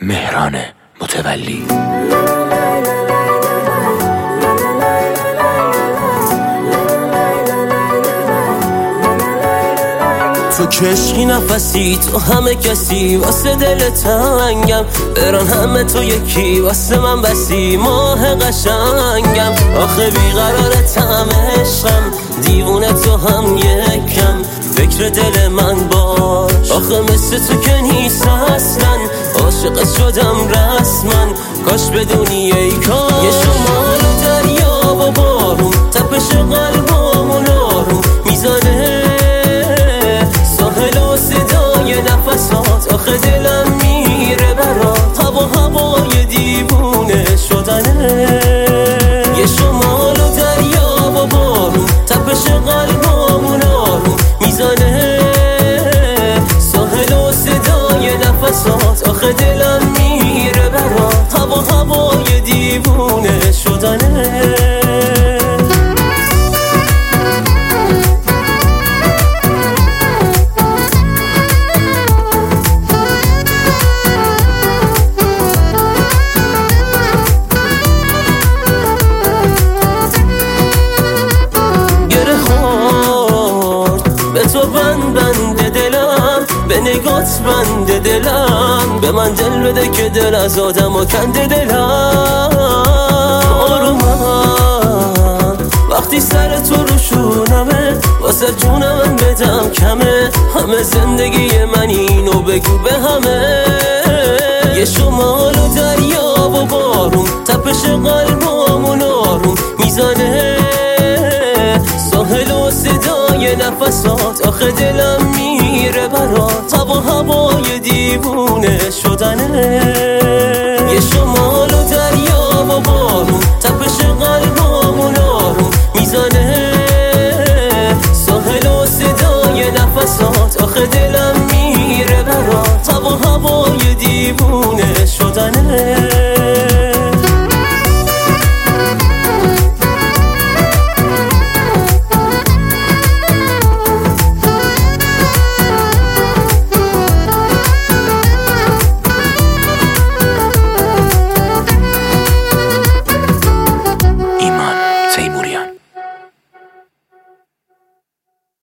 مهران متولی. تو کشکی نفسی، تو همه کسی، واسه دل تنگم. بران همه تو یکی، واسه من بسی، ماه قشنگم. آخه بیقرارتم عشقم، دیوونه تو هم یکم. فکر دل من باش، آخه مثل تو که نیست اصلا. عاشقت شدم رسما، کاش بدونی ای کاش. یه شمال و دریا و بارون، تپش قلبامون آروم میزنه. ساحل و صدای نفسات، آخه دلم میره برات. هوای دیوونه شدنه. یه شمال و دریا و بارون، تپش قلبامون آروم میزنه. ساحل و صدای نفسات، آخه دلم میره برات. هوای دیوونه شدنه. به تو بند دلم، به نگات بند دلم. به من دل بده که دل از آدم و کنده دلم. آرومم وقتی سر تو رو شونمه، واسه جونم بدم کمه. همه زندگی من اینو بگو به همه. یه شمال و دریا و بارون، تپش قلبامون آروم میزنه. ساحل و صدای نفسات، آخه دلم میره برات. هوای دیوونه شدنه.